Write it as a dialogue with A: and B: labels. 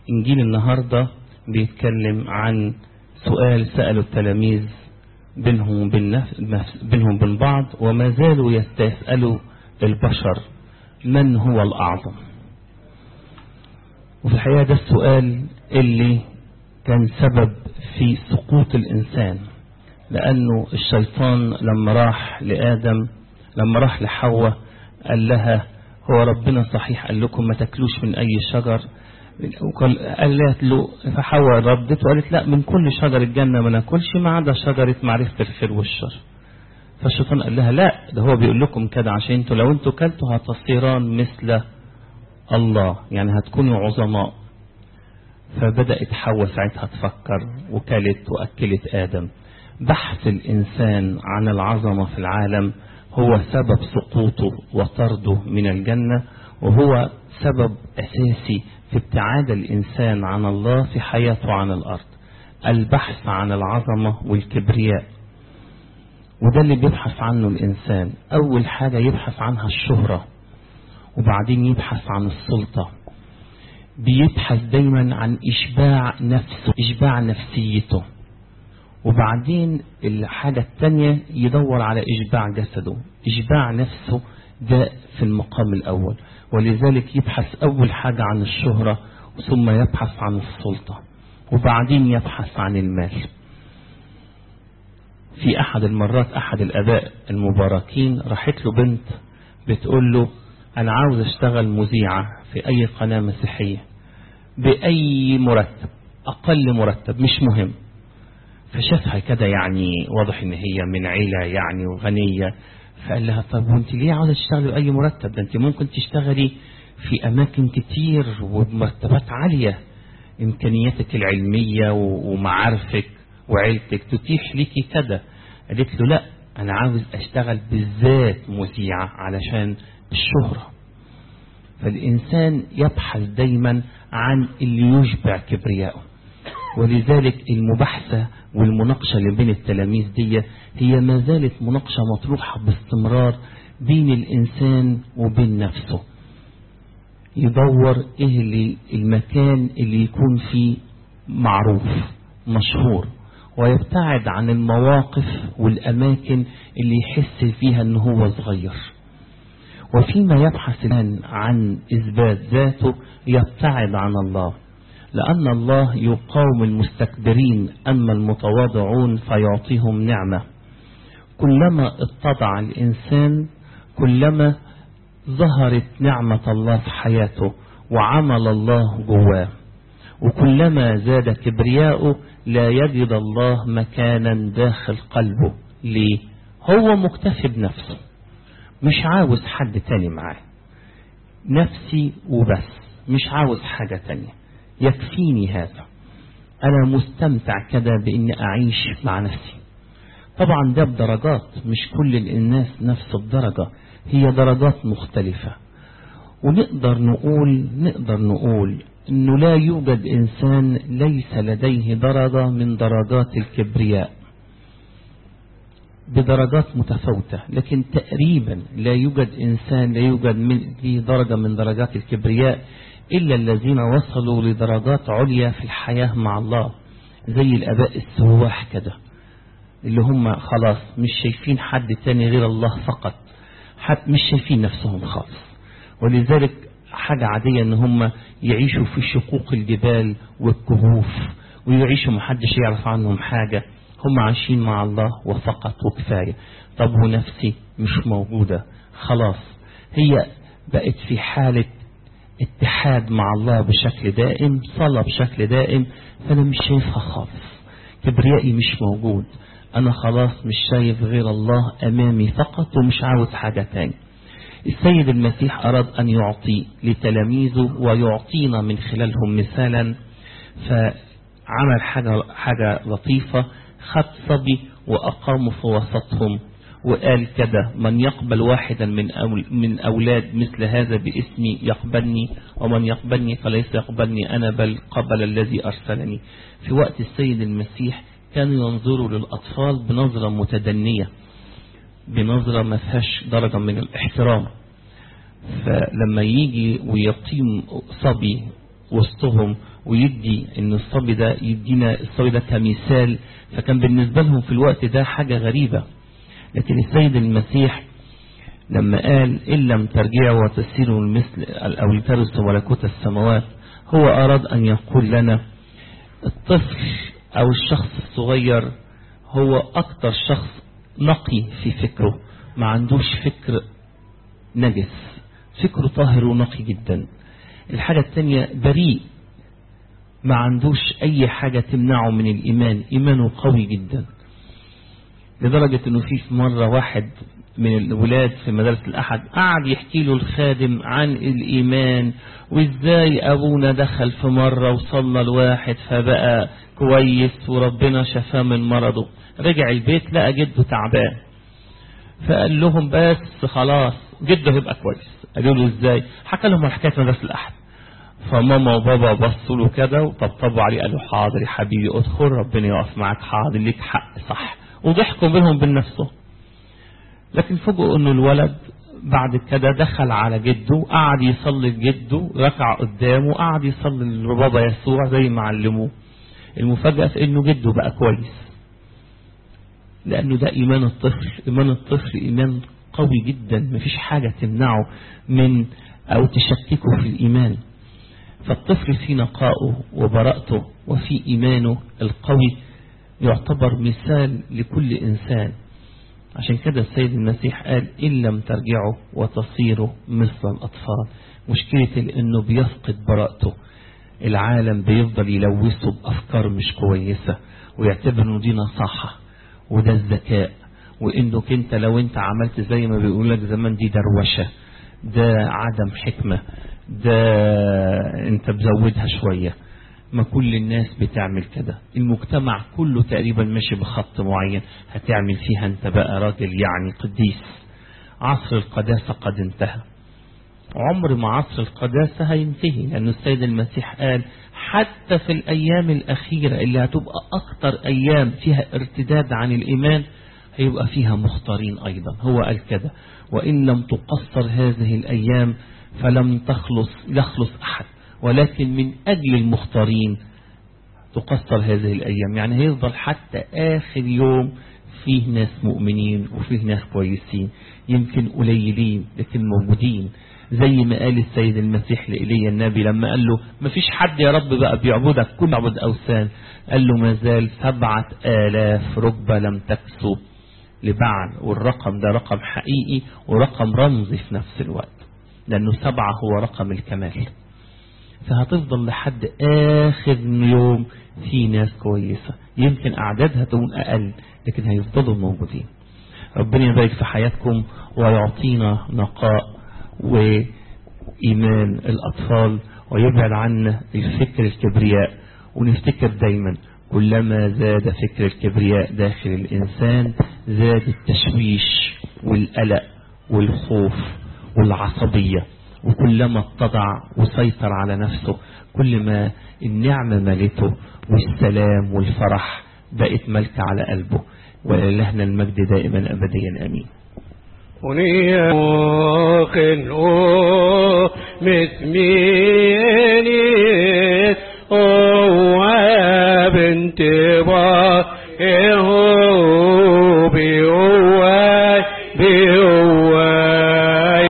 A: إنجيل النهاردة بيتكلم عن سؤال سأله التلاميذ بينهم وبين بعض، وما زالوا يستسألوا البشر من هو الأعظم. وفي الحقيقة ده السؤال اللي كان سبب في سقوط الإنسان، لأنه الشيطان لما راح لحواء قال لها هو ربنا صحيح قال لكم ما تاكلوش من أي شجر؟ قالت له، فحواء ردت وقالت لا، من كل شجر الجنة ما ناكلش ما عدا شجرة معرفة الخير والشر. فالشيطان قال لها لا، ده هو بيقول لكم كده عشان انتوا لو انتوا كلتوا هتصيران مثل الله، يعني هتكونوا عظماء. فبدأت حواء ساعتها تفكر وكلت وأكلت آدم. بحث الإنسان عن العظمة في العالم هو سبب سقوطه وطرده من الجنة، وهو سبب أساسي في ابتعاد الإنسان عن الله في حياته عن الأرض. البحث عن العظمة والكبرياء، وده اللي بيبحث عنه الإنسان. أول حاجة يبحث عنها الشهرة، وبعدين يبحث عن السلطة. بيبحث دايما عن إشباع نفسه، إشباع نفسيته، وبعدين الحاجة الثانية يدور على إشباع جسده. إشباع نفسه ده في المقام الأول، ولذلك يبحث أول حاجة عن الشهرة، ثم يبحث عن السلطة، وبعدين يبحث عن المال. في أحد المرات أحد الآباء المباركين راحت له بنت بتقول له أنا عاوز أشتغل مذيعة في أي قناة مسيحية بأي مرتب، أقل مرتب مش مهم. فشافها كده يعني واضح إن هي من عيلة يعني وغنية، فقال لها طب وانت ليه عاوزة تشتغلي بأي مرتب؟ ده انت ممكن تشتغلي في أماكن كتير وبمرتبات عالية، إمكانياتك العلمية ومعارفك وعيلتك تتيح ليكي كده. قالت له لا، أنا عاوز أشتغل بالذات مذيعة علشان الشهرة. فالإنسان يبحث دايما عن اللي يشبع كبرياءه، ولذلك المباحثة والمناقشة اللي بين التلاميذ دي هي ما زالت مناقشة مطروحة باستمرار بين الإنسان وبين نفسه. يدور إيه اللي المكان اللي يكون فيه معروف مشهور، ويبتعد عن المواقف والأماكن اللي يحس فيها أنه هو صغير. وفيما يبحث الآن عن إثبات ذاته يبتعد عن الله، لأن الله يقاوم المستكبرين أما المتواضعون فيعطيهم نعمة. كلما اتضع الإنسان كلما ظهرت نعمة الله في حياته وعمل الله جواه، وكلما زاد كبرياؤه لا يجد الله مكانا داخل قلبه. ليه؟ هو مكتفي بنفسه، مش عاوز حد تاني معاه، نفسي وبس، مش عاوز حاجة تانية، يكفيني هذا، أنا مستمتع كده بإني أعيش مع نفسي. طبعا ده بدرجات، مش كل الناس نفس الدرجة، هي درجات مختلفة. ونقدر نقول إنه لا يوجد إنسان ليس لديه درجة من درجات الكبرياء، بدرجات متفاوتة، لكن تقريبا لا يوجد إنسان لا يوجد له درجة من درجات الكبرياء إلا الذين وصلوا لدرجات عليا في الحياة مع الله، زي الآباء السواح كده، اللي هم خلاص مش شايفين حد تاني غير الله فقط، مش شايفين نفسهم خالص. ولذلك حاجة عادية ان هم يعيشوا في شقوق الجبال والكهوف ويعيشوا محدش يعرف عنهم حاجة، هم عايشين مع الله وفقط وكفاية. طب ونفسي مش موجودة خلاص، هي بقت في حالة اتحاد مع الله بشكل دائم، صلاة بشكل دائم، فأنا مش شايفها خالص، كبريائي مش موجود، أنا خلاص مش شايف غير الله أمامي فقط ومش عاوز حاجة تاني. السيد المسيح أراد أن يعطي لتلاميذه ويعطينا من خلالهم مثالا، فعمل حاجة لطيفة، خد صبي وأقامه في وسطهم وقال كده: من يقبل واحدا من أولاد مثل هذا باسمي يقبلني، ومن يقبلني فليس يقبلني أنا بل قبل الذي أرسلني. في وقت السيد المسيح كانوا ينظروا للأطفال بنظرة متدنية، بنظرة ما فيهاش درجة من الاحترام. فلما يجي ويقيم صبي وسطهم ويدي ان الصبي ده يدينا الصبي ده كمثال. فكان بالنسبة لهم في الوقت ده حاجة غريبة. لكن السيد المسيح لما قال إن لم ترجعوا وتسيروا المثل أو لترثوا ملكوت السماوات، هو أراد أن يقول لنا الطفل أو الشخص الصغير هو أكتر شخص نقي في فكره، ما عندوش فكر نجس، فكره طاهر ونقي جدا. الحاجة الثانية بريء، ما عندوش أي حاجة تمنعه من الإيمان، إيمانه قوي جدا. لدرجة أنه في مرة واحد من الولاد في مدرسة الأحد قعد يحكي له الخادم عن الإيمان، وإزاي أبونا دخل في مرة وصلى الواحد فبقى كويس وربنا شفاه من مرضه. رجع البيت لقى جده تعبان، فقال لهم بس خلاص جده هيبقى كويس. قالوا له إزاي؟ حكى لهم حكاية مدرسة الأحد. فماما وبابا بصوا له كده وطبطبوا عليه، قالوا حاضر يا حبيبي ادخل ربنا يقف معك، حاضر ليك حق صح، وضحكوا بينهم بين نفسه. لكن فوجئوا انه الولد بعد كده دخل على جده، قعد يصلي لجده، ركع قدامه، قعد يصلي لبابا يسوع زي ما علموه. المفاجأة في انه جده بقى كويس، لانه ده ايمان الطفل. ايمان الطفل ايمان قوي جدا، مفيش حاجة تمنعه من او تشككه في الايمان. فالطفل في نقائه وبراءته وفي ايمانه القوي يعتبر مثال لكل انسان. عشان كده السيد المسيح قال إن لم ترجعوا وتصيروا مثل الأطفال. مشكلة إنه بيفقد براءته، العالم بيفضل يلوثه بأفكار مش كويسة ويعتبر إنه دي نصاحة وده الذكاء، وإنك أنت لو أنت عملت زي ما بيقول لك زمان دي دروشة، ده عدم حكمة، ده أنت بزودها شوية. ما كل الناس بتعمل كده، المجتمع كله تقريبا ماشي بخط معين، هتعمل فيها انت بقى راجل يعني قديس. عصر القداسة قد انتهى، عمر ما عصر القداسة هينتهي، لأن السيد المسيح قال حتى في الأيام الأخيرة اللي هتبقى أكتر أيام فيها ارتداد عن الإيمان هيبقى فيها مختارين أيضا. هو قال كده وإن لم تقصر هذه الأيام فلم يخلص أحد، ولكن من أجل المختارين تقصر هذه الأيام. يعني هيفضل حتى آخر يوم فيه ناس مؤمنين وفيه ناس كويسين، يمكن قليلين لكن موجودين. زي ما قال السيد المسيح لإيليا النبي لما قال له ما فيش حد يا رب بقى بيعبدك، كل يعبد أوثان. قال له ما زال 7,000 ركبة لم تكسو لبعل. والرقم ده رقم حقيقي ورقم رمزي في نفس الوقت، لأنه 7 هو رقم الكمال. فهتفضل لحد آخر يوم في ناس كويسة، يمكن أعدادها تكون أقل لكن هيفضلوا موجودين. ربنا يبارك في حياتكم ويعطينا نقاء وإيمان الأطفال، ويبعد عنا الفكر الكبرياء. ونفتكر دايما كلما زاد فكر الكبرياء داخل الإنسان زاد التشويش والقلق والخوف والعصبية، وكلما اتضع وسيطر على نفسه كل ما النعمة ملته والسلام والفرح بقت ملكة على قلبه. ولإلهنا المجد دائما أبديا آمين.
B: مثمين